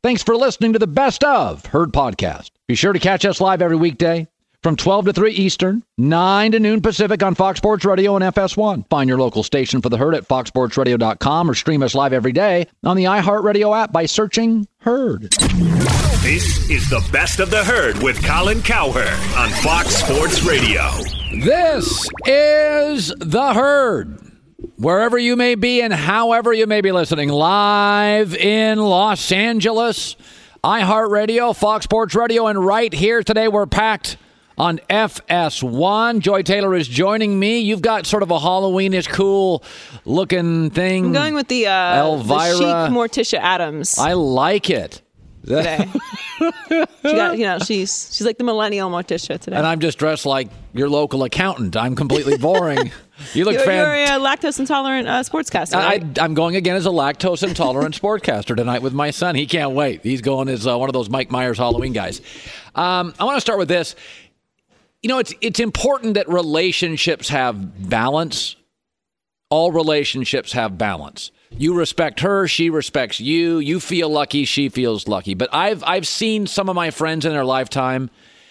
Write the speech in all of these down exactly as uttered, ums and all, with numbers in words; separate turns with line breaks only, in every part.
Thanks for listening to the Best of Herd podcast. Be sure to catch us live every weekday from twelve to three Eastern, nine to noon Pacific on Fox Sports Radio and F S one. Find your local station for the Herd at fox sports radio dot com or stream us live every day on the iHeartRadio app by searching Herd.
This is the Best of the Herd with Colin Cowherd on Fox Sports Radio.
This is the Herd. Wherever you may be and however you may be listening, live in Los Angeles, iHeartRadio, Fox Sports Radio, and right here today we're packed on F S one. Joy Taylor is joining me. You've got sort of a Halloweenish, cool-looking thing.
I'm going with the, uh,
Elvira.
the chic Morticia Adams.
I like it.
Today. she got, you know, she's she's like the millennial Morticia today.
And I'm just dressed like your local accountant. I'm completely boring. You look
you're,
fan-
you're a lactose intolerant uh, sportscaster. Right?
I, I'm going again as a lactose intolerant sportscaster tonight with my son. He can't wait. He's going as uh, one of those Mike Myers Halloween guys. Um, I want to start with this. You know, it's it's important that relationships have balance. All relationships have balance. You respect her, she respects you. You feel lucky, she feels lucky. But I've I've seen some of my friends in their lifetime,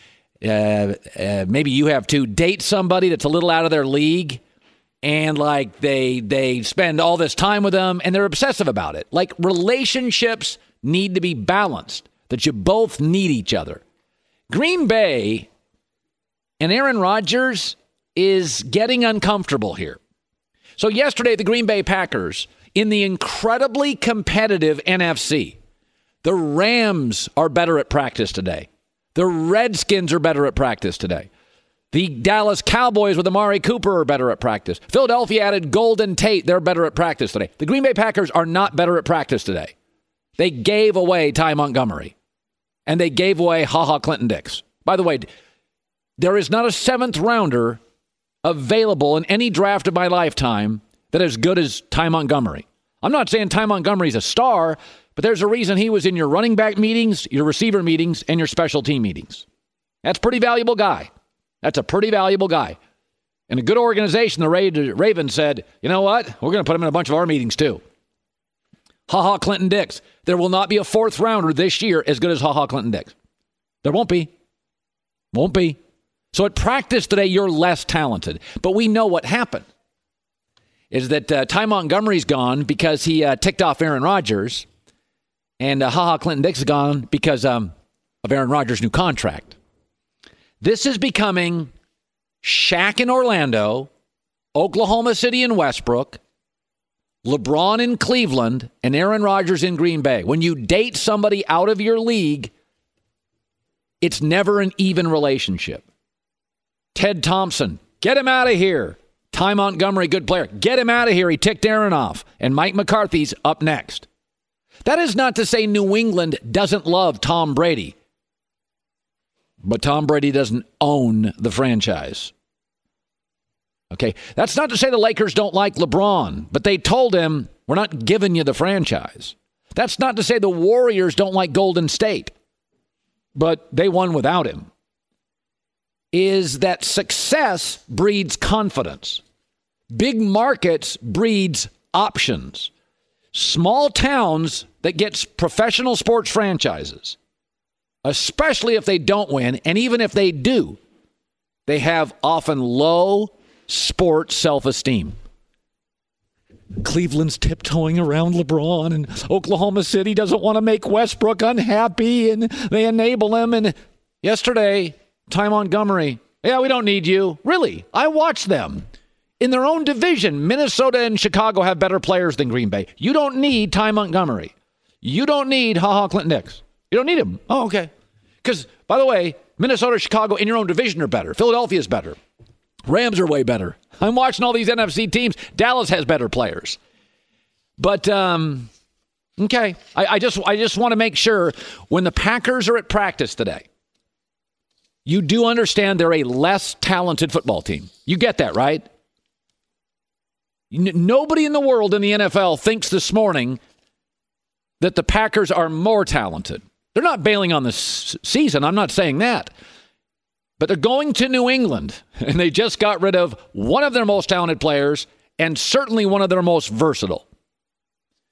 uh, uh, maybe you have too, date somebody that's a little out of their league, and like they they spend all this time with them, and they're obsessive about it. Like, relationships need to be balanced, that you both need each other. Green Bay and Aaron Rodgers is getting uncomfortable here. So yesterday, the Green Bay Packers, in the incredibly competitive N F C, the Rams are better at practice today. The Redskins are better at practice today. The Dallas Cowboys with Amari Cooper are better at practice. Philadelphia added Golden Tate. They're better at practice today. The Green Bay Packers are not better at practice today. They gave away Ty Montgomery. And they gave away HaHa Clinton Dix. By the way, there is not a seventh rounder available in any draft of my lifetime that is as good as Ty Montgomery. I'm not saying Ty Montgomery's a star, but there's a reason he was in your running back meetings, your receiver meetings, and your special team meetings. That's a pretty valuable guy. That's a pretty valuable guy. And a good organization, the Ravens said, you know what? We're going to put him in a bunch of our meetings too. HaHa Clinton Dix. There will not be a fourth rounder this year as good as HaHa Clinton Dix. There won't be. Won't be. So at practice today, you're less talented. But we know what happened. Is that uh, Ty Montgomery's gone because he uh, ticked off Aaron Rodgers. And uh, HaHa Clinton Dix is gone because um, of Aaron Rodgers' new contract. This is becoming Shaq in Orlando, Oklahoma City and Westbrook, LeBron in Cleveland, and Aaron Rodgers in Green Bay. When you date somebody out of your league, it's never an even relationship. Ted Thompson, get him out of here. Ty Montgomery, good player. Get him out of here. He ticked Aaron off. And Mike McCarthy's up next. That is not to say New England doesn't love Tom Brady. But Tom Brady doesn't own the franchise. Okay, that's not to say the Lakers don't like LeBron, but they told him, we're not giving you the franchise. That's not to say the Warriors don't like Golden State, but they won without him. Is that success breeds confidence. Big markets breeds options. Small towns that gets professional sports franchises, especially if they don't win, and even if they do, they have often low sports self-esteem. Cleveland's tiptoeing around LeBron, and Oklahoma City doesn't want to make Westbrook unhappy, and they enable him. And yesterday, Ty Montgomery, yeah, we don't need you. Really, I watched them. In their own division, Minnesota and Chicago have better players than Green Bay. You don't need Ty Montgomery. You don't need HaHa Clinton Dix. You don't need him. Oh, okay. Because, by the way, Minnesota, Chicago in your own division are better. Philadelphia's better. Rams are way better. I'm watching all these N F C teams. Dallas has better players. But, um, okay. I, I just I just want to make sure when the Packers are at practice today, you do understand they're a less talented football team. You get that, right? N- nobody in the world in the N F L thinks this morning that the Packers are more talented. They're not bailing on the s- season. I'm not saying that. But they're going to New England, and they just got rid of one of their most talented players and certainly one of their most versatile.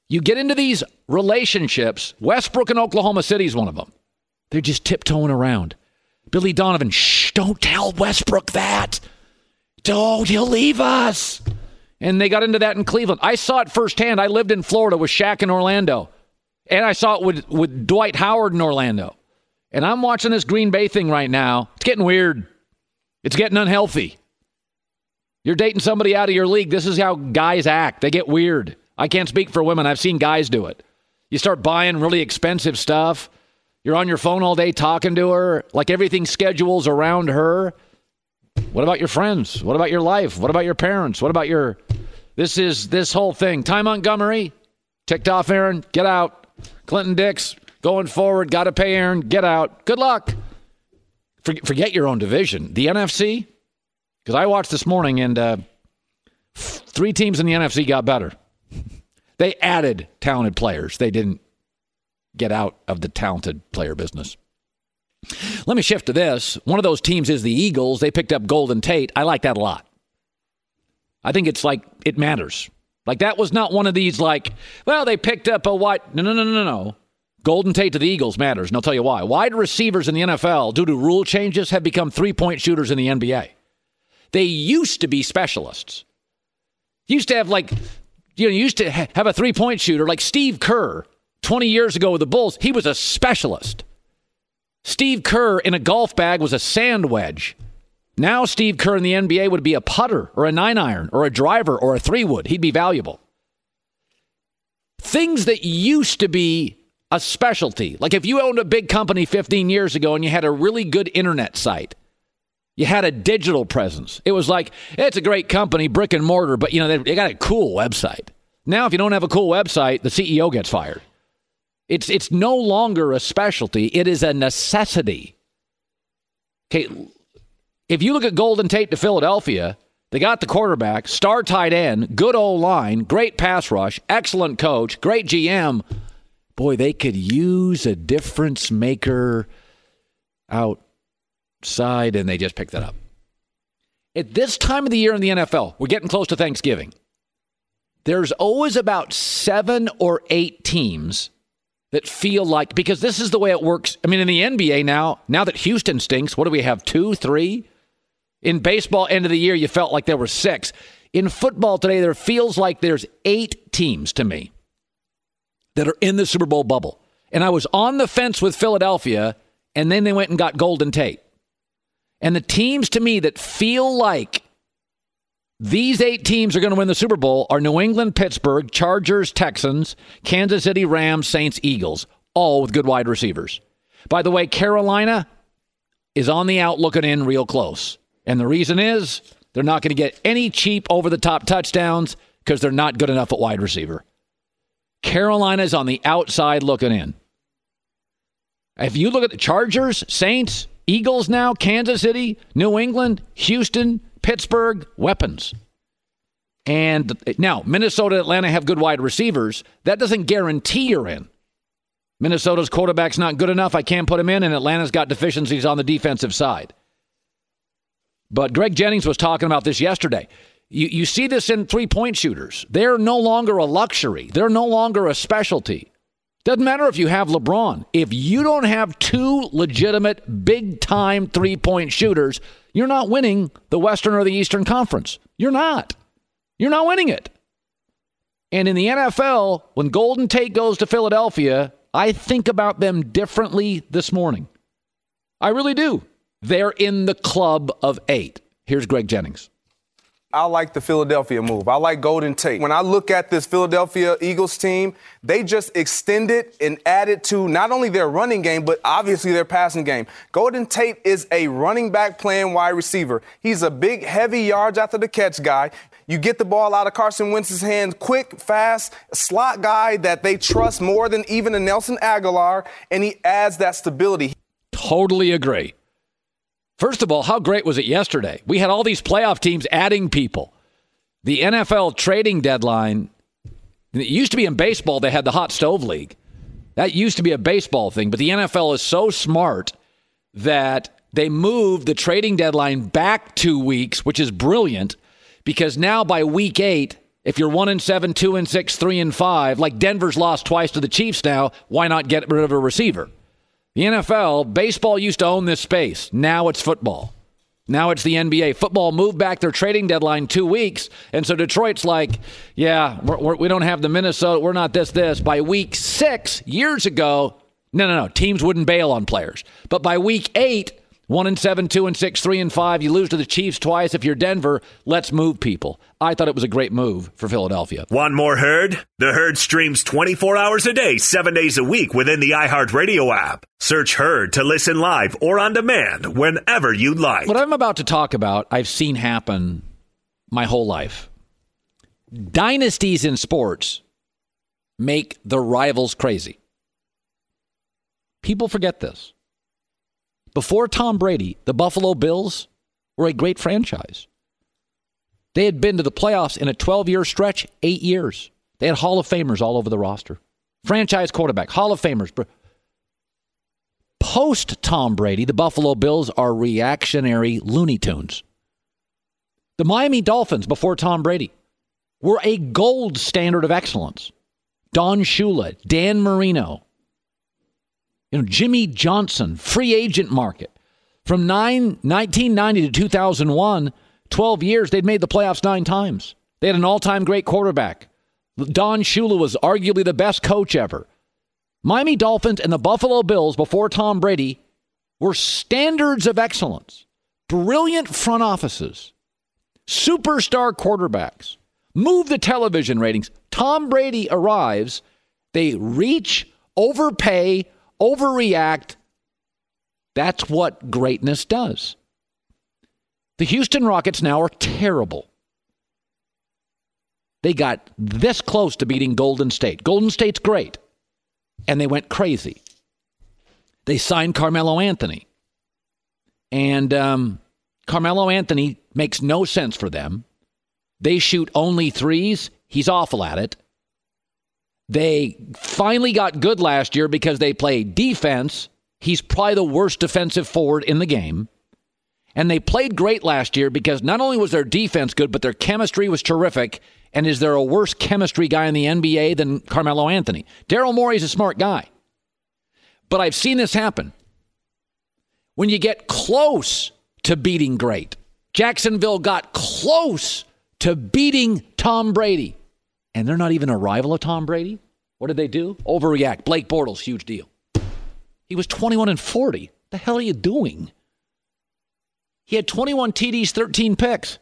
You get into these relationships. Westbrook and Oklahoma City is one of them. They're just tiptoeing around. Billy Donovan, shh, don't tell Westbrook that. Don't, he'll leave us. And they got into that in Cleveland. I saw it firsthand. I lived in Florida with Shaq in Orlando. And I saw it with, with Dwight Howard in Orlando. And I'm watching this Green Bay thing right now. It's getting weird. It's getting unhealthy. You're dating somebody out of your league. This is how guys act. They get weird. I can't speak for women. I've seen guys do it. You start buying really expensive stuff. You're on your phone all day talking to her. Like everything schedules around her. What about your friends? What about your life? What about your parents? What about your... This is this whole thing. Ty Montgomery, ticked off Aaron, get out. Clinton Dix, going forward, got to pay Aaron, get out. Good luck. Forget your own division. The N F C, because I watched this morning and uh, three teams in the N F C got better. They added talented players. They didn't get out of the talented player business. Let me shift to this. One of those teams is the Eagles. They picked up Golden Tate. I like that a lot. I think it's like it matters. Like that was not one of these like, well, they picked up a wide. No, no, no, no, no. Golden Tate to the Eagles matters, and I'll tell you why. Wide receivers in the N F L, due to rule changes, have become three-point shooters in the N B A. They used to be specialists. Used to have like, you know, used to ha- have a three-point shooter like Steve Kerr twenty years ago with the Bulls. He was a specialist. Steve Kerr in a golf bag was a sand wedge. Now Steve Kerr in the N B A would be a putter or a nine-iron or a driver or a three-wood. He'd be valuable. Things that used to be a specialty. Like if you owned a big company fifteen years ago and you had a really good internet site, you had a digital presence. It was like, it's a great company, brick and mortar, but you know, they, they got a cool website. Now, if you don't have a cool website, the C E O gets fired. It's it's no longer a specialty. It is a necessity. Okay, if you look at Golden Tate to Philadelphia, they got the quarterback, star tight end, good O-line, great pass rush, excellent coach, great G M. Boy, they could use a difference maker outside, and they just picked that up. At this time of the year in the N F L, we're getting close to Thanksgiving. There's always about seven or eight teams that feel like, because this is the way it works. I mean, in the N B A now, now that Houston stinks, what do we have, two, three? In baseball, end of the year, you felt like there were six. In football today, there feels like there's eight teams to me that are in the Super Bowl bubble. And I was on the fence with Philadelphia, and then they went and got Golden Tate. And the teams to me that feel like these eight teams are going to win the Super Bowl are New England, Pittsburgh, Chargers, Texans, Kansas City, Rams, Saints, Eagles, all with good wide receivers. By the way, Carolina is on the out looking in real close. And the reason is they're not going to get any cheap over-the-top touchdowns because they're not good enough at wide receiver. Carolina's on the outside looking in. If you look at the Chargers, Saints, Eagles now, Kansas City, New England, Houston, Pittsburgh, weapons. And now, Minnesota and Atlanta have good wide receivers. That doesn't guarantee you're in. Minnesota's quarterback's not good enough. I can't put him in, and Atlanta's got deficiencies on the defensive side. But Greg Jennings was talking about this yesterday. You, you see this in three-point shooters. They're no longer a luxury. They're no longer a specialty. Doesn't matter if you have LeBron. If you don't have two legitimate, big-time three-point shooters, you're not winning the Western or the Eastern Conference. You're not. You're not winning it. And in the N F L, when Golden Tate goes to Philadelphia, I think about them differently this morning. I really do. They're in the club of eight. Here's Greg Jennings.
I like the Philadelphia move. I like Golden Tate. When I look at this Philadelphia Eagles team, they just extended and added to not only their running game, but obviously their passing game. Golden Tate is a running back playing wide receiver. He's a big, heavy yards after the catch guy. You get the ball out of Carson Wentz's hands quick, fast, slot guy that they trust more than even a Nelson Aguilar, and he adds that stability.
Totally agree. First of all, how great was it yesterday? We had all these playoff teams adding people. The N F L trading deadline, it used to be in baseball, they had the hot stove league. That used to be a baseball thing, but the N F L is so smart that they moved the trading deadline back two weeks, which is brilliant, because now by week eight, If you're one and seven, two and six, three and five, like Denver's lost twice to the Chiefs now, why not get rid of a receiver? The N F L, baseball used to own this space. Now it's football. Now it's the N B A. Football moved back their trading deadline two weeks, and so Detroit's like, yeah, we're, we're, we don't have the Minnesota, we're not this, this. By week six, years ago, no, no, no, teams wouldn't bail on players. But by week eight, one and seven, two and six, three and five, you lose to the Chiefs twice. If you're Denver, let's move people. I thought it was a great move for Philadelphia.
Want more Herd? The Herd streams twenty-four hours a day, seven days a week within the iHeartRadio app. Search Herd to listen live or on demand whenever you like.
What I'm about to talk about, I've seen happen my whole life. Dynasties in sports make the rivals crazy. People forget this. Before Tom Brady, the Buffalo Bills were a great franchise. They had been to the playoffs in a twelve-year stretch, eight years. They had Hall of Famers all over the roster. Franchise quarterback, Hall of Famers. Post-Tom Brady, the Buffalo Bills are reactionary Looney Tunes. The Miami Dolphins, before Tom Brady, were a gold standard of excellence. Don Shula, Dan Marino, you know, Jimmy Johnson, free agent market. From nine, nineteen ninety to two thousand one, twelve years, they'd made the playoffs nine times. They had an all-time great quarterback. Don Shula was arguably the best coach ever. Miami Dolphins and the Buffalo Bills, before Tom Brady, were standards of excellence. Brilliant front offices. Superstar quarterbacks. Move the television ratings. Tom Brady arrives. They reach, overpay, overreact. That's what greatness does. The Houston Rockets now are terrible. They got this close to beating Golden State. Golden State's great. And they went crazy. They signed Carmelo Anthony. And um, Carmelo Anthony makes no sense for them. They shoot only threes. He's awful at it. They finally got good last year because they played defense. He's probably the worst defensive forward in the game. And they played great last year because not only was their defense good, but their chemistry was terrific. And is there a worse chemistry guy in the N B A than Carmelo Anthony? Daryl Morey's a smart guy. But I've seen this happen. When you get close to beating great. Jacksonville got close to beating Tom Brady. And they're not even a rival of Tom Brady. What did they do? Overreact. Blake Bortles, huge deal. He was twenty-one and forty. What the hell are you doing? He had twenty-one T Ds, thirteen picks.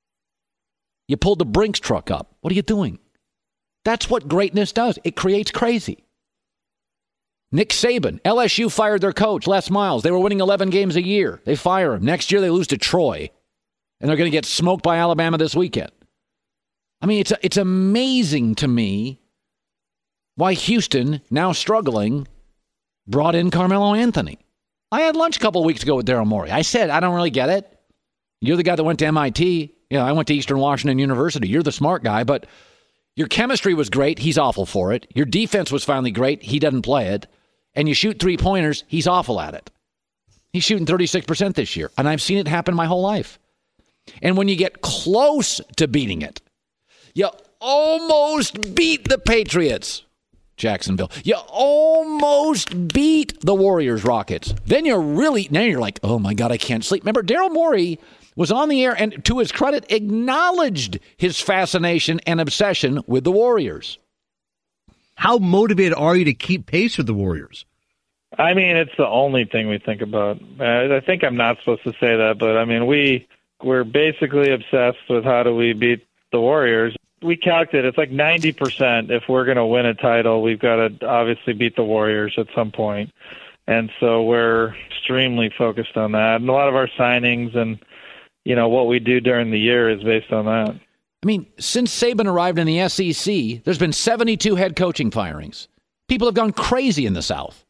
You pulled the Brinks truck up. What are you doing? That's what greatness does. It creates crazy. Nick Saban, L S U fired their coach, Les Miles. They were winning eleven games a year. They fire him. Next year they lose to Troy. And they're going to get smoked by Alabama this weekend. I mean, it's it's amazing to me why Houston, now struggling, brought in Carmelo Anthony. I had lunch a couple of weeks ago with Daryl Morey. I said, I don't really get it. You're the guy that went to M I T. You know, I went to Eastern Washington University. You're the smart guy, but your chemistry was great. He's awful for it. Your defense was finally great. He doesn't play it. And you shoot three-pointers. He's awful at it. He's shooting thirty-six percent this year, and I've seen it happen my whole life. And when you get close to beating it, you almost beat the Patriots, Jacksonville. You almost beat the Warriors, Rockets. Then you're really, now you're like, oh my God, I can't sleep. Remember, Daryl Morey was on the air and, to his credit, acknowledged his fascination and obsession with the Warriors.
How motivated are you to keep pace with the Warriors?
I mean, it's the only thing we think about. I think I'm not supposed to say that, but I mean, we, we're basically obsessed with how do we beat the Warriors. We calculated it's like ninety percent if we're going to win a title, we've got to obviously beat the Warriors at some point. And so we're extremely focused on that. And a lot of our signings and, you know, what we do during the year is based on that.
I mean, since Saban arrived in the S E C, there's been seventy-two head coaching firings. People have gone crazy in the South.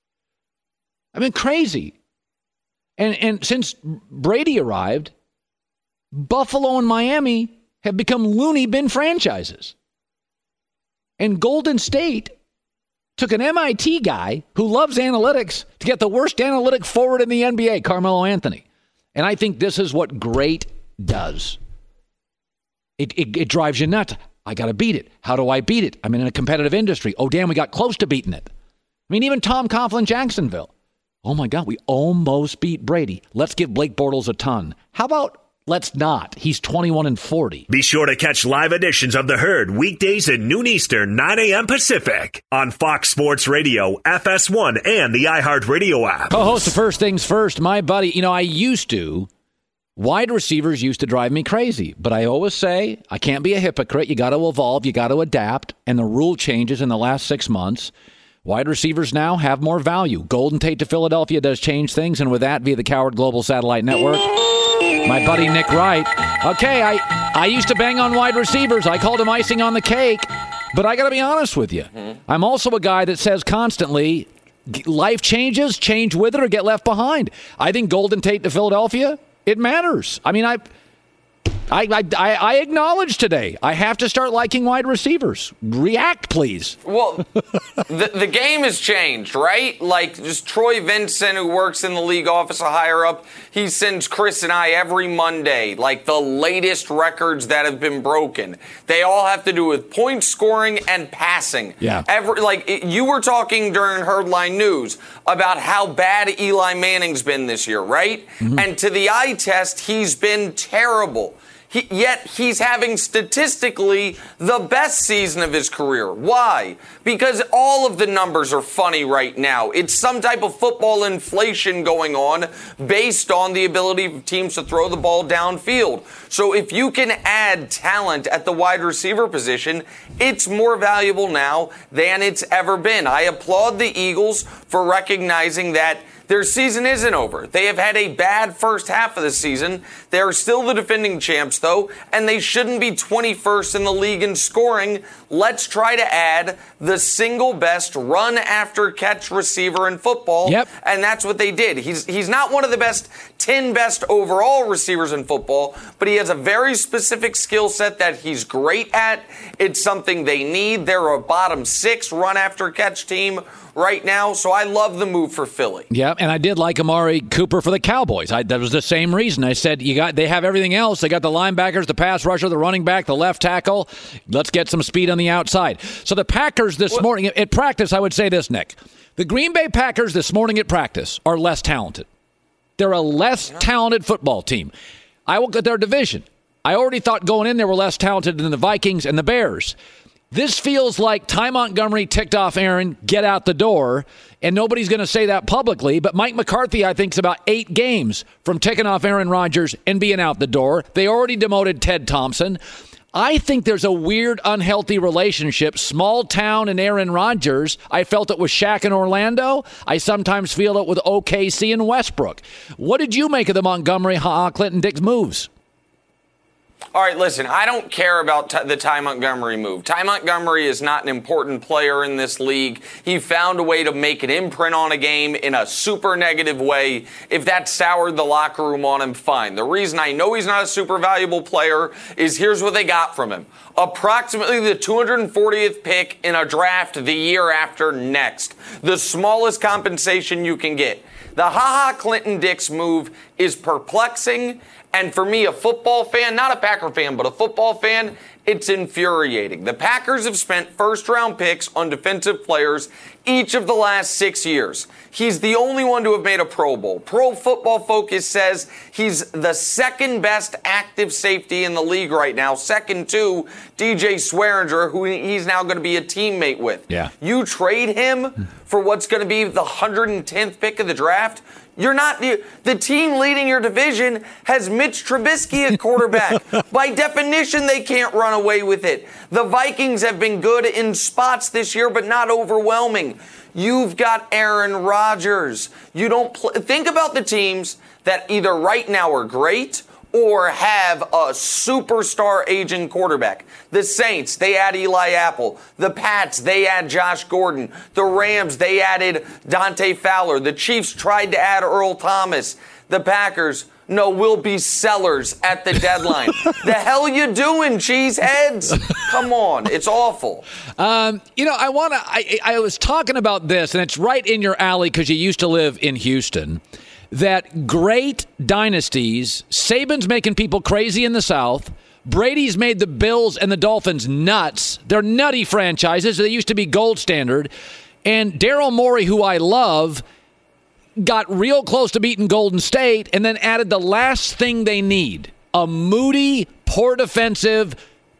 I mean, crazy. And and since Brady arrived, Buffalo and Miami have become loony bin franchises. And Golden State took an M I T guy who loves analytics to get the worst analytic forward in the N B A, Carmelo Anthony. And I think this is what great does. It, it, it drives you nuts. I got to beat it. How do I beat it? I'm in a competitive industry. Oh, damn, we got close to beating it. I mean, even Tom Coughlin, Jacksonville. Oh, my God, we almost beat Brady. Let's give Blake Bortles a ton. How about let's not? He's twenty-one and forty.
Be sure to catch live editions of The Herd weekdays at noon Eastern, nine a.m. Pacific on Fox Sports Radio, F S one, and the iHeartRadio app.
Co-host of First Things First, my buddy. You know, I used to. Wide receivers used to drive me crazy, but I always say I can't be a hypocrite. You got to evolve. You got to adapt. And the rule changes in the last six months. Wide receivers now have more value. Golden Tate to Philadelphia does change things, and with that, via the Coward Global Satellite Network. My buddy Nick Wright. Okay, I, I used to bang on wide receivers. I called him icing on the cake. But I got to be honest with you. Mm-hmm. I'm also a guy that says constantly, life changes, change with it, or get left behind. I think Golden Tate to Philadelphia, it matters. I mean, I... I, I I acknowledge today I have to start liking wide receivers. React, please.
Well, the, the game has changed, right? Like, just Troy Vincent, who works in the league office, a higher up, he sends Chris and I every Monday, like, the latest records that have been broken. They all have to do with point scoring and passing.
Yeah.
Every, like, it, you were talking during Herdline News about how bad Eli Manning's been this year, right? Mm-hmm. And to the eye test, he's been terrible. He, yet he's having statistically the best season of his career. Why? Because all of the numbers are funny right now. It's some type of football inflation going on based on the ability of teams to throw the ball downfield. So if you can add talent at the wide receiver position, it's more valuable now than it's ever been. I applaud the Eagles for recognizing that their season isn't over. They have had a bad first half of the season. They are still the defending champs, though, and they shouldn't be twenty-first in the league in scoring. Let's try to add the single best run-after-catch receiver in football,
yep.
And that's what they did. He's he's not one of the best ten best overall receivers in football, but he has a very specific skill set that he's great at. It's something they need. They're a bottom six run-after-catch team right now, so I love the move for Philly.
Yeah, and I did like Amari Cooper for the Cowboys. I, that was the same reason. I said you got they have everything else. They got the linebackers, the pass rusher, the running back, the left tackle. Let's get some speed on the outside. So the Packers this what? morning at practice, I would say this, Nick. The Green Bay Packers this morning at practice are less talented. They're a less yeah. talented football team. I look at their division. I already thought going in they were less talented than the Vikings and the Bears. This feels like Ty Montgomery ticked off Aaron, get out the door, and nobody's going to say that publicly, but Mike McCarthy, I think, is about eight games from ticking off Aaron Rodgers and being out the door. They already demoted Ted Thompson. I think there's a weird, unhealthy relationship. Small town and Aaron Rodgers. I felt it with Shaq in Orlando. I sometimes feel it with O K C and Westbrook. What did you make of the Montgomery, Ha-Ha, Clinton Dix moves?
All right, listen, I don't care about t- the Ty Montgomery move. Ty Montgomery is not an important player in this league. He found a way to make an imprint on a game in a super negative way. If that soured the locker room on him, fine. The reason I know he's not a super valuable player is here's what they got from him. Approximately the two hundred fortieth pick in a draft the year after next. The smallest compensation you can get. The Ha-Ha Clinton Dix move is perplexing. And for me, a football fan, not a Packer fan, but a football fan, it's infuriating. The Packers have spent first-round picks on defensive players each of the last six years. He's the only one to have made a Pro Bowl. Pro Football Focus says he's the second best active safety in the league right now, second to D J Swearinger, who he's now going to be a teammate with.
Yeah.
You trade him for what's going to be the one hundred tenth pick of the draft. You're not the, the team leading your division has Mitch Trubisky at quarterback. By definition, they can't run away with it. The Vikings have been good in spots this year, but not overwhelming. You've got Aaron Rodgers. You don't pl- think about the teams that either right now are great or have a superstar aging quarterback. The Saints, they add Eli Apple. The Pats, they add Josh Gordon. The Rams, they added Dante Fowler. The Chiefs tried to add Earl Thomas. The Packers, no, we'll be sellers at the deadline. The hell you doing, cheeseheads? Come on, it's awful.
Um, you know, I want to. I, I was talking about this, and it's right in your alley because you used to live in Houston. That great dynasties, Saban's making people crazy in the South. Brady's made the Bills and the Dolphins nuts. They're nutty franchises. They used to be gold standard. And Daryl Morey, who I love, got real close to beating Golden State and then added the last thing they need. A moody, poor defensive,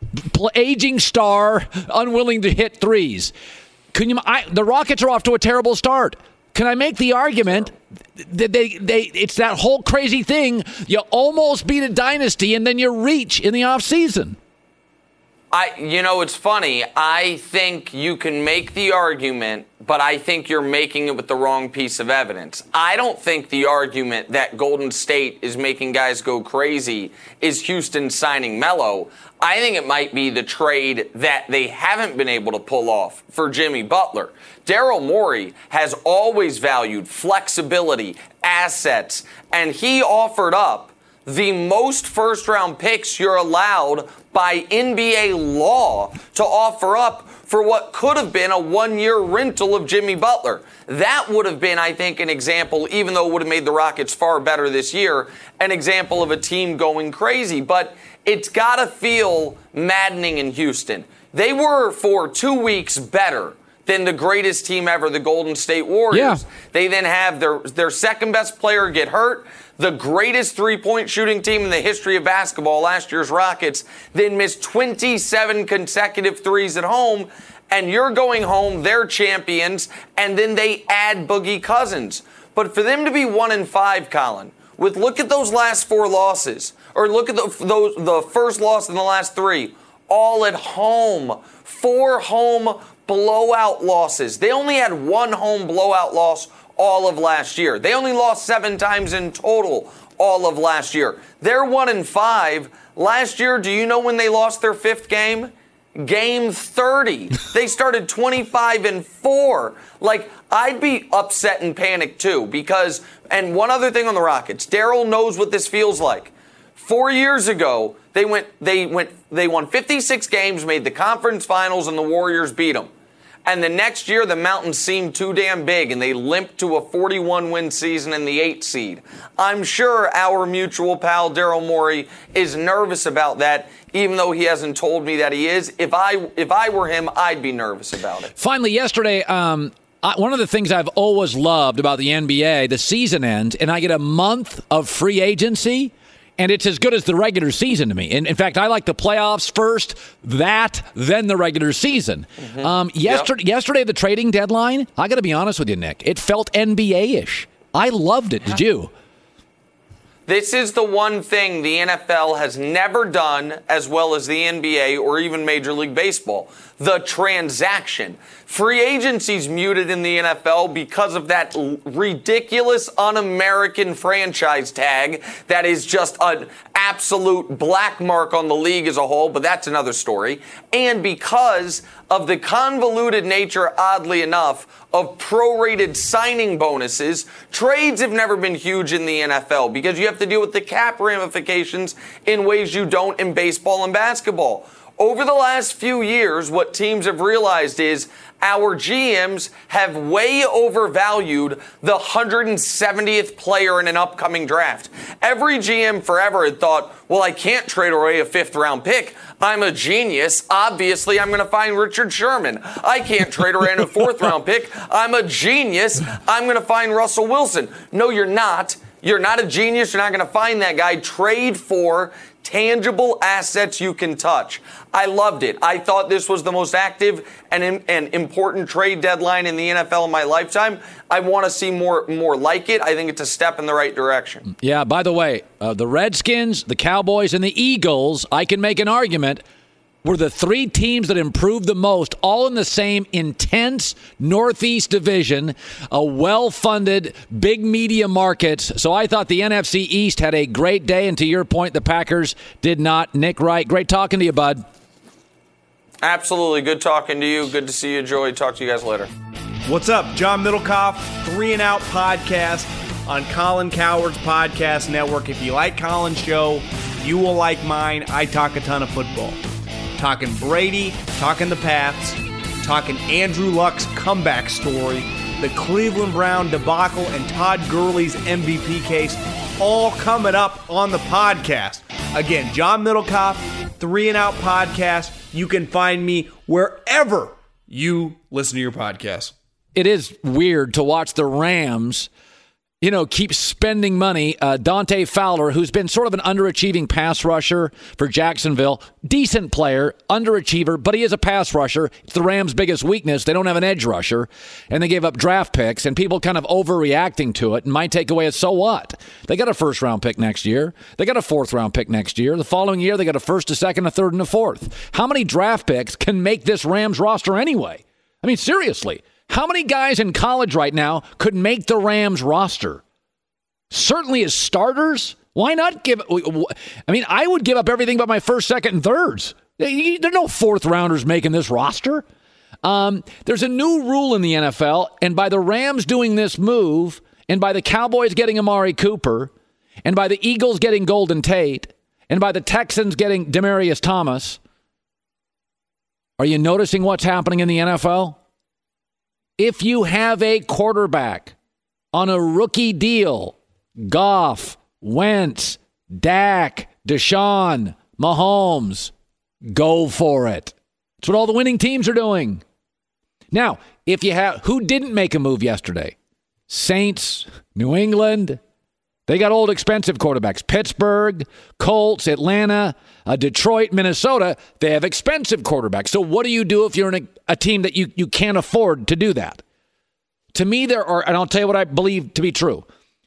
aging star, unwilling to hit threes. Can you? I, the Rockets are off to a terrible start. Can I make the argument that they, they, it's that whole crazy thing, you almost beat a dynasty and then you reach in the offseason?
I, you know, it's funny. I think you can make the argument, but I think you're making it with the wrong piece of evidence. I don't think the argument that Golden State is making guys go crazy is Houston signing Melo. I think it might be the trade that they haven't been able to pull off for Jimmy Butler. Daryl Morey has always valued flexibility, assets, and he offered up the most first-round picks you're allowed by N B A law to offer up for what could have been a one-year rental of Jimmy Butler. That would have been, I think, an example, even though it would have made the Rockets far better this year, an example of a team going crazy. But it's got to feel maddening in Houston. They were, for two weeks, better than the greatest team ever, the Golden State Warriors. Yeah. They then have their, their second-best player get hurt. The greatest three-point shooting team in the history of basketball, last year's Rockets, then missed twenty-seven consecutive threes at home, and you're going home, they're champions, and then they add Boogie Cousins. But for them to be one and five, Colin, with look at those last four losses, or look at the, those, the first loss in the last three, all at home, four home blowout losses. They only had one home blowout loss all of last year. They only lost seven times in total all of last year. They're one and five. Last year, do you know when they lost their fifth game? Game thirty. They started twenty-five and four. Like, I'd be upset and panicked too because, and one other thing on the Rockets, Daryl knows what this feels like. Four years ago, they went, they went, they won fifty-six games, made the conference finals, and the Warriors beat them. And the next year, the mountains seemed too damn big, and they limped to a forty-one win season in the eighth seed. I'm sure our mutual pal, Daryl Morey, is nervous about that, even though he hasn't told me that he is. If I if I were him, I'd be nervous about it.
Finally, yesterday, um, I, one of the things I've always loved about the N B A, the season ends, and I get a month of free agency. And it's as good as the regular season to me. In, in fact, I like the playoffs first, that, then the regular season. Mm-hmm. Um, yesterday, yep. yesterday, the trading deadline, I got to be honest with you, Nick, it felt N B A-ish. I loved it. Did you?
This is the one thing the N F L has never done as well as the N B A or even Major League Baseball. The transaction. Free agency's muted in the N F L because of that l- ridiculous un-American franchise tag that is just an absolute black mark on the league as a whole, but that's another story. And because of the convoluted nature, oddly enough, of prorated signing bonuses, trades have never been huge in the N F L because you have to deal with the cap ramifications in ways you don't in baseball and basketball. Over the last few years, what teams have realized is our G Ms have way overvalued the one hundred seventieth player in an upcoming draft. Every G M forever had thought, well, I can't trade away a fifth-round pick. I'm a genius. Obviously, I'm going to find Richard Sherman. I can't trade away a fourth-round pick. I'm a genius. I'm going to find Russell Wilson. No, you're not. You're not a genius. You're not going to find that guy. Trade for tangible assets you can touch. I loved it. I thought this was the most active and, and important trade deadline in the N F L in my lifetime. I want to see more more like it. I think it's a step in the right direction.
Yeah, by the way, uh, the Redskins, the Cowboys, and the Eagles, I can make an argument, were the three teams that improved the most, all in the same intense Northeast division, a well-funded, big media markets. So I thought the N F C East had a great day, and to your point, the Packers did not. Nick Wright, great talking to you, bud.
Absolutely. Good talking to you. Good to see you, Joey. Talk to you guys later.
What's up? John Middlecoff, Three and Out podcast on Colin Cowherd's Podcast Network. If you like Colin's show, you will like mine. I talk a ton of football. Talking Brady, talking the Pats, talking Andrew Luck's comeback story, the Cleveland Brown debacle, and Todd Gurley's M V P case, all coming up on the podcast. Again, John Middlecoff, Three and Out Podcast. You can find me wherever you listen to your podcast.
It is weird to watch the Rams, you know, keep spending money. Uh, Dante Fowler, who's been sort of an underachieving pass rusher for Jacksonville, decent player, underachiever, but he is a pass rusher. It's the Rams' biggest weakness. They don't have an edge rusher, and they gave up draft picks, and people kind of overreacting to it. And my takeaway is, so what? They got a first-round pick next year. They got a fourth-round pick next year. The following year, they got a first, a second, a third, and a fourth. How many draft picks can make this Rams roster anyway? I mean, seriously. How many guys in college right now could make the Rams roster? Certainly as starters. Why not give... I mean, I would give up everything but my first, second, and thirds. There are no fourth-rounders making this roster. Um, there's a new rule in the N F L, and by the Rams doing this move, and by the Cowboys getting Amari Cooper, and by the Eagles getting Golden Tate, and by the Texans getting Demaryius Thomas, are you noticing what's happening in the N F L? If you have a quarterback on a rookie deal, Goff, Wentz, Dak, Deshaun, Mahomes, go for it. That's what all the winning teams are doing. Now, if you have, who didn't make a move yesterday? Saints, New England. They got old expensive quarterbacks. Pittsburgh, Colts, Atlanta, uh, Detroit, Minnesota. They have expensive quarterbacks. So what do you do if you're in a, a team that you, you can't afford to do that? To me, there are, and I'll tell you what I believe to be true.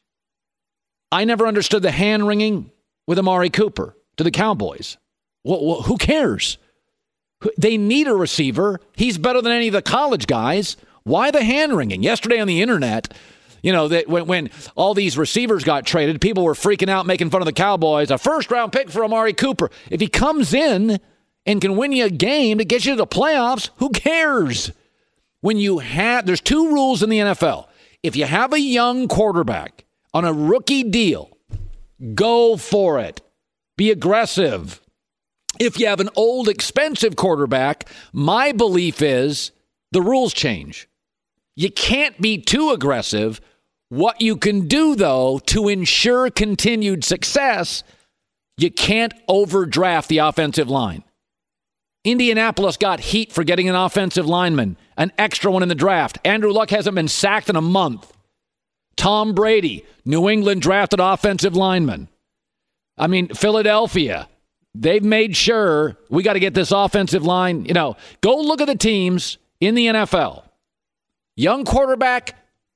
I never understood the hand-wringing with Amari Cooper to the Cowboys. Well, well, who cares? They need a receiver. He's better than any of the college guys. Why the hand-wringing? Yesterday on the internet, you know, that when, when all these receivers got traded, people were freaking out, making fun of the Cowboys. A first-round pick for Amari Cooper. If he comes in and can win you a game to get you to the playoffs, who cares? When you have, there's two rules in the N F L. If you have a young quarterback on a rookie deal, go for it. Be aggressive. If you have an old, expensive quarterback, my belief is the rules change. You can't be too aggressive. What you can do, though, to ensure continued success, you can't overdraft the offensive line. Indianapolis got heat for getting an offensive lineman, an extra one in the draft. Andrew Luck hasn't been sacked in a month. Tom Brady, New England drafted offensive lineman. I mean, Philadelphia, they've made sure we got to get this offensive line. You know, go look at the teams in the N F L. Young quarterback,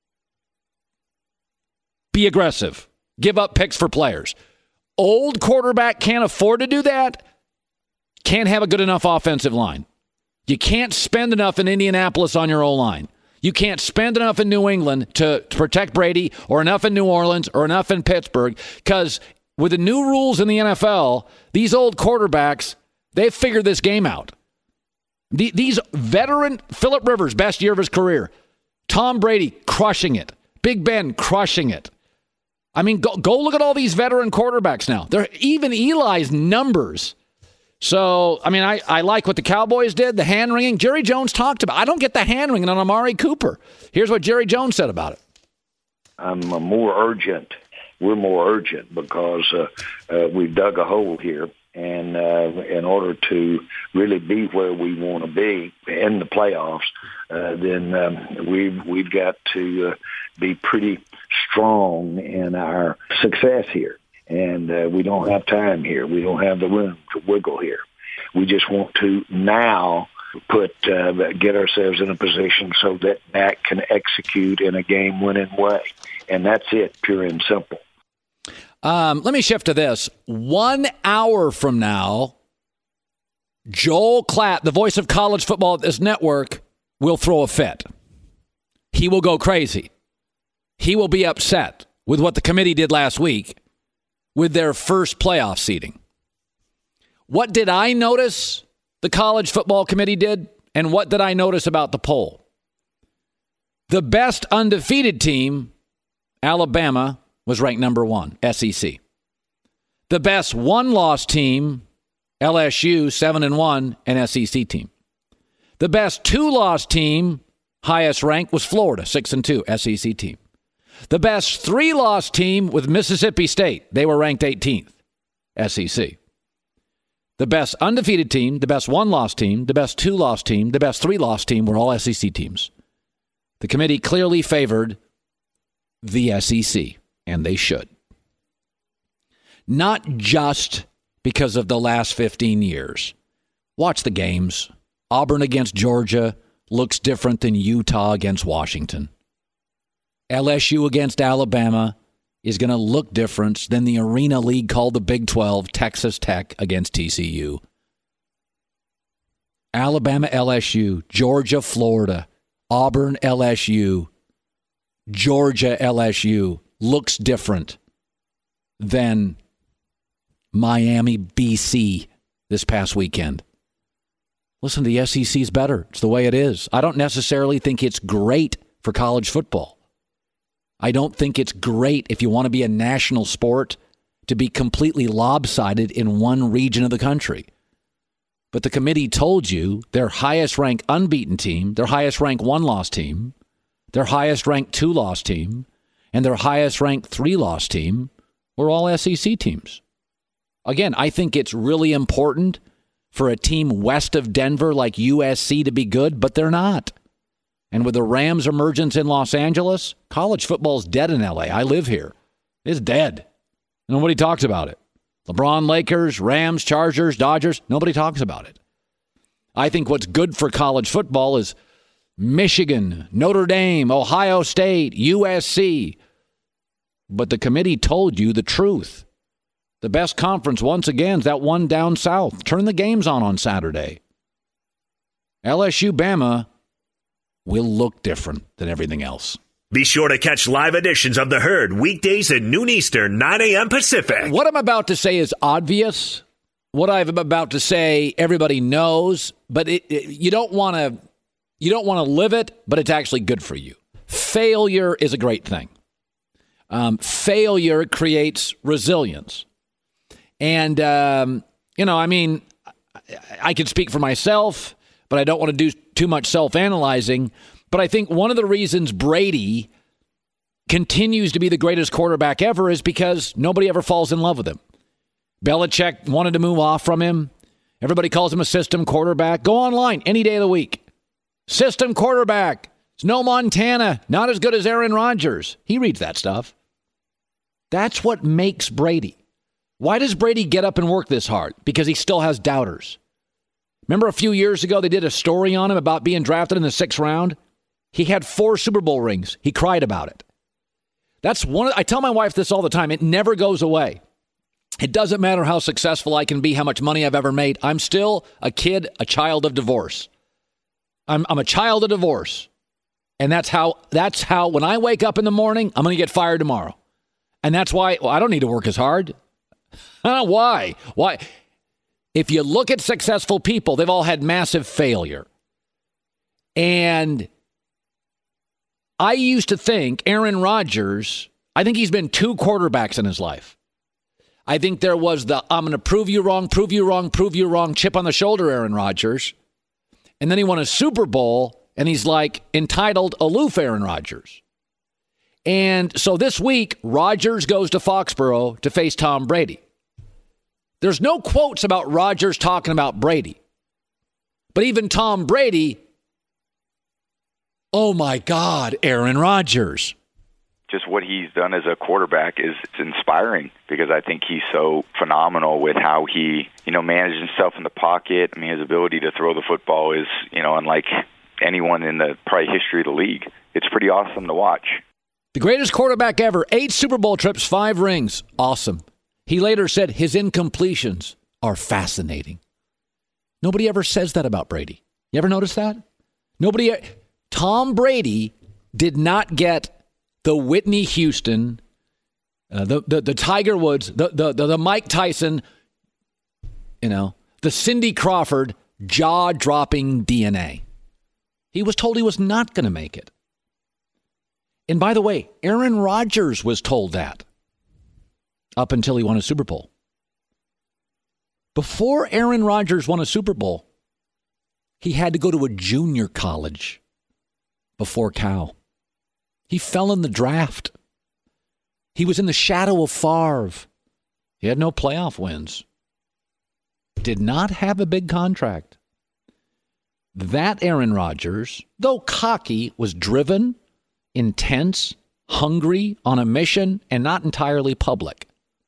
be aggressive. Give up picks for players. Old quarterback can't afford to do that. Can't have a good enough offensive line. You can't spend enough in Indianapolis on your O-line. You can't spend enough in New England to, to protect Brady, or enough in New Orleans, or enough in Pittsburgh, because with the new rules in the N F L, these old quarterbacks, they've figured this game out. The, these veteran, Phillip Rivers, best year of his career. Tom Brady, crushing it. Big Ben, crushing it. I mean, go, go look at all these veteran quarterbacks now. They're even Eli's numbers. So, I mean, I, I like what the Cowboys did, the hand-wringing. Jerry Jones talked about. I don't get the hand-wringing on Amari Cooper. Here's what Jerry Jones said about it.
I'm uh, more urgent. We're more urgent because uh, uh, we've dug a hole here. And uh, in order to really be where we want to be in the playoffs, uh, then um, we've, we've got to uh, be pretty strong in our success here. And uh, we don't have time here. We don't have the room to wiggle here. We just want to now put uh, get ourselves in a position so that Dak can execute in a game-winning way. And that's it, pure and simple.
Um, let me shift to this. One hour from now, Joel Klatt, the voice of college football at this network, will throw a fit. He will go crazy. He will be upset with what the committee did last week with their first playoff seeding. What did I notice the college football committee did, and what did I notice about the poll? The best undefeated team, Alabama, was ranked number one, S E C. The best one-loss team, L S U, seven and one, an S E C team. The best two-loss team, highest ranked, was Florida, six and two, S E C team. The best three-loss team with Mississippi State, they were ranked eighteenth, S E C. The best undefeated team, the best one-loss team, the best two-loss team, the best three-loss team were all S E C teams. The committee clearly favored the S E C, and they should. Not just because of the last fifteen years. Watch the games. Auburn against Georgia looks different than Utah against Washington. L S U against Alabama is going to look different than the Arena League called the Big twelve, Texas Tech against T C U. Alabama, L S U, Georgia, Florida, Auburn, L S U, Georgia, L S U looks different than Miami, B C this past weekend. Listen, the S E C is better. It's the way it is. I don't necessarily think it's great for college football. I don't think it's great if you want to be a national sport to be completely lopsided in one region of the country. But the committee told you their highest-ranked unbeaten team, their highest-ranked one-loss team, their highest-ranked two-loss team, and their highest-ranked three-loss team were all S E C teams. Again, I think it's really important for a team west of Denver like U S C to be good, but they're not. And with the Rams' emergence in Los Angeles, college football's dead in L A. I live here. It's dead. Nobody talks about it. LeBron, Lakers, Rams, Chargers, Dodgers, nobody talks about it. I think what's good for college football is Michigan, Notre Dame, Ohio State, U S C. But the committee told you the truth. The best conference, once again, is that one down south. Turn the games on on Saturday. L S U, Bama will look different than everything else.
Be sure to catch live editions of The Herd weekdays at noon Eastern, nine a.m. Pacific.
What I'm about to say is obvious. What I'm about to say, everybody knows, but it, it, you don't want to you don't want to live it, but it's actually good for you. Failure is a great thing. Um, failure creates resilience. And, um, you know, I mean, I, I can speak for myself, but I don't want to do too much self-analyzing. But I think one of the reasons Brady continues to be the greatest quarterback ever is because nobody ever falls in love with him. Belichick wanted to move off from him. Everybody calls him a system quarterback. Go online any day of the week. System quarterback. It's no Montana. Not as good as Aaron Rodgers. He reads that stuff. That's what makes Brady. Why does Brady get up and work this hard? Because he still has doubters. Remember a few years ago, they did a story on him about being drafted in the sixth round? He had four Super Bowl rings. He cried about it. That's one. Of, I tell my wife this all the time. It never goes away. It doesn't matter how successful I can be, how much money I've ever made. I'm still a kid, a child of divorce. I'm, I'm a child of divorce. And that's how, that's how, when I wake up in the morning, I'm going to get fired tomorrow. And that's why, well, I don't need to work as hard. Why? Why? If you look at successful people, they've all had massive failure. And I used to think Aaron Rodgers, I think he's been two quarterbacks in his life. I think there was the, I'm going to prove you wrong, prove you wrong, prove you wrong, chip on the shoulder Aaron Rodgers. And then he won a Super Bowl, and he's like entitled, aloof Aaron Rodgers. And so this week, Rodgers goes to Foxborough to face Tom Brady. There's no quotes about Rodgers talking about Brady. But even Tom Brady, oh my God, Aaron Rodgers.
Just what he's done as a quarterback is it's inspiring because I think he's so phenomenal with how he, you know, manages himself in the pocket. I mean, his ability to throw the football is, you know, unlike anyone in the probably history of the league. It's pretty awesome to watch.
The greatest quarterback ever, eight Super Bowl trips, five rings. Awesome. He later said his incompletions are fascinating. Nobody ever says that about Brady. You ever notice that? Nobody. Tom Brady did not get the Whitney Houston, uh, the, the the Tiger Woods, the, the the the Mike Tyson, you know, the Cindy Crawford jaw-dropping D N A. He was told he was not going to make it. And by the way, Aaron Rodgers was told that up until he won a Super Bowl. Before Aaron Rodgers won a Super Bowl, he had to go to a junior college before Cal. He fell in the draft. He was in the shadow of Favre. He had no playoff wins. did not have a big contract. That Aaron Rodgers, though cocky, was driven, intense, hungry, on a mission, and not entirely public.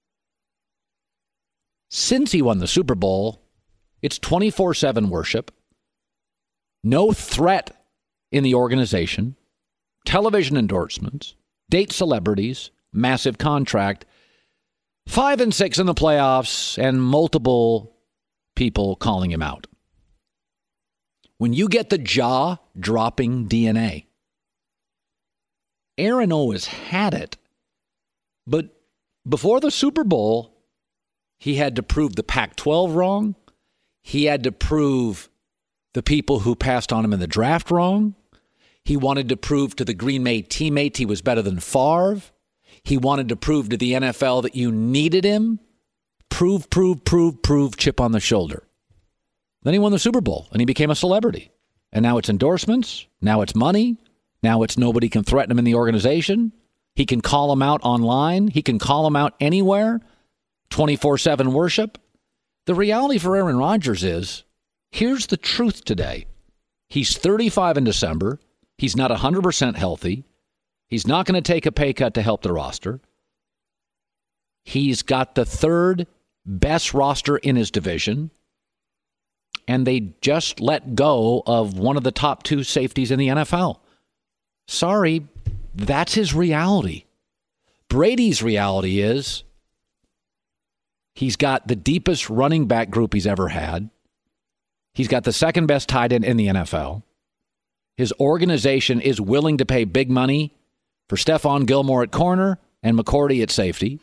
Since he won the Super Bowl, it's twenty-four seven worship, no threat in the organization, television endorsements, date celebrities, massive contract, five and six in the playoffs, and multiple people calling him out. When you get the jaw-dropping D N A, Aaron always had it, but before the Super Bowl, he had to prove the Pac twelve wrong. He had to prove the people who passed on him in the draft wrong. He wanted to prove to the Green Bay teammates he was better than Favre. He wanted to prove to the N F L that you needed him. Prove, prove, prove, prove, chip on the shoulder. Then he won the Super Bowl, and he became a celebrity. And now it's endorsements. Now it's money. Now it's nobody can threaten him in the organization. He can call him out online. He can call him out anywhere. twenty-four seven worship. The reality for Aaron Rodgers is, here's the truth today. He's thirty-five in December. He's not one hundred percent healthy. He's not going to take a pay cut to help the roster. He's got the third best roster in his division. And they just let go of one of the top two safeties in the N F L. Sorry, that's his reality. Brady's reality is he's got the deepest running back group he's ever had. He's got the second best tight end in the N F L. His organization is willing to pay big money for Stephon Gilmore at corner and McCourty at safety.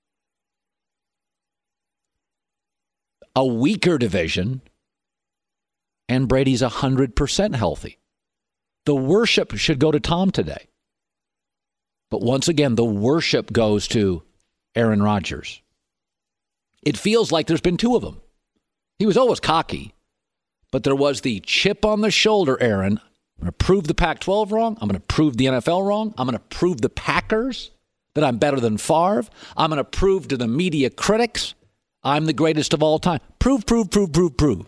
A weaker division, and Brady's one hundred percent healthy. The worship should go to Tom today. But once again, the worship goes to Aaron Rodgers. It feels like there's been two of them. He was always cocky, but there was the chip on the shoulder, Aaron. I'm going to prove the Pac twelve wrong. I'm going to prove the N F L wrong. I'm going to prove the Packers that I'm better than Favre. I'm going to prove to the media critics I'm the greatest of all time. Prove, prove, prove, prove, prove.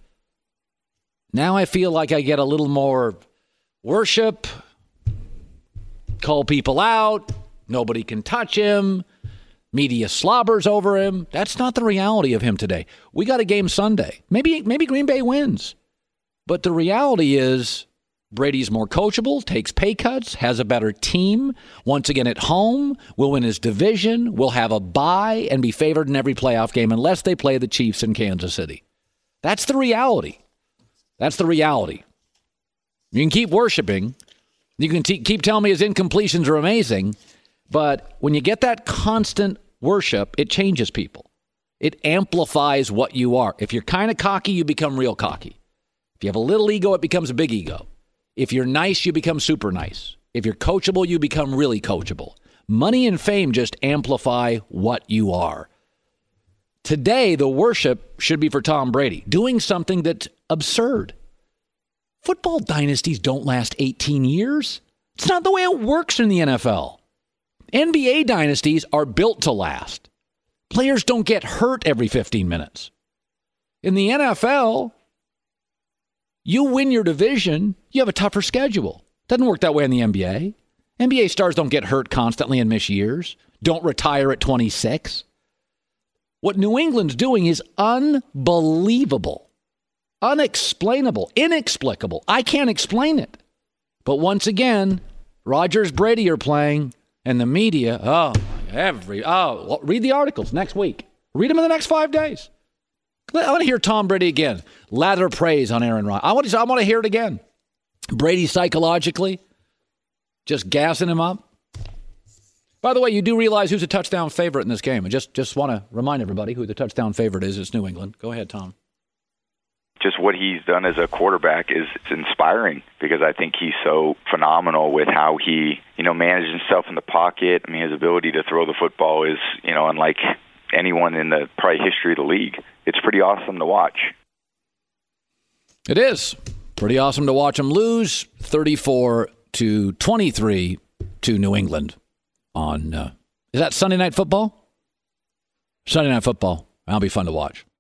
Now I feel like I get a little more worship, call people out, nobody can touch him, media slobbers over him. That's not the reality of him today. We got a game Sunday. Maybe, maybe Green Bay wins. But the reality is Brady's more coachable, takes pay cuts, has a better team. Once again at home, will win his division, will have a bye, and be favored in every playoff game unless they play the Chiefs in Kansas City. That's the reality. That's the reality. You can keep worshiping. You can t- keep telling me his incompletions are amazing. But when you get that constant worship, it changes people. It amplifies what you are. If you're kind of cocky, you become real cocky. If you have a little ego, it becomes a big ego. If you're nice, you become super nice. If you're coachable, you become really coachable. Money and fame just amplify what you are. Today, the worship should be for Tom Brady, doing something that's absurd. Football dynasties don't last eighteen years. It's not the way it works in the N F L. N B A dynasties are built to last. Players don't get hurt every fifteen minutes. In the N F L, you win your division, you have a tougher schedule. Doesn't work that way in the N B A. N B A stars don't get hurt constantly and miss years, don't retire at twenty-six. What New England's doing is unbelievable, unexplainable, inexplicable. I can't explain it. But once again, Rodgers, Brady are playing, and the media, oh, every, oh, well, read the articles next week. Read them in the next five days. I want to hear Tom Brady again. Lather praise on Aaron Rodgers. I want to, I want to hear it again. Brady psychologically just gassing him up. By the way, you do realize who's a touchdown favorite in this game. I just, just want to remind everybody who the touchdown favorite is. It's New England. Go ahead, Tom.
Just what he's done as a quarterback is inspiring because I think he's so phenomenal with how he, you know, manages himself in the pocket. I mean, his ability to throw the football is, you know, unlike anyone in the probably history of the league. It's pretty awesome to watch.
It is pretty awesome to watch him lose thirty-four to twenty-three to New England on, uh, is that Sunday Night Football? Sunday Night Football. That'll be fun to watch.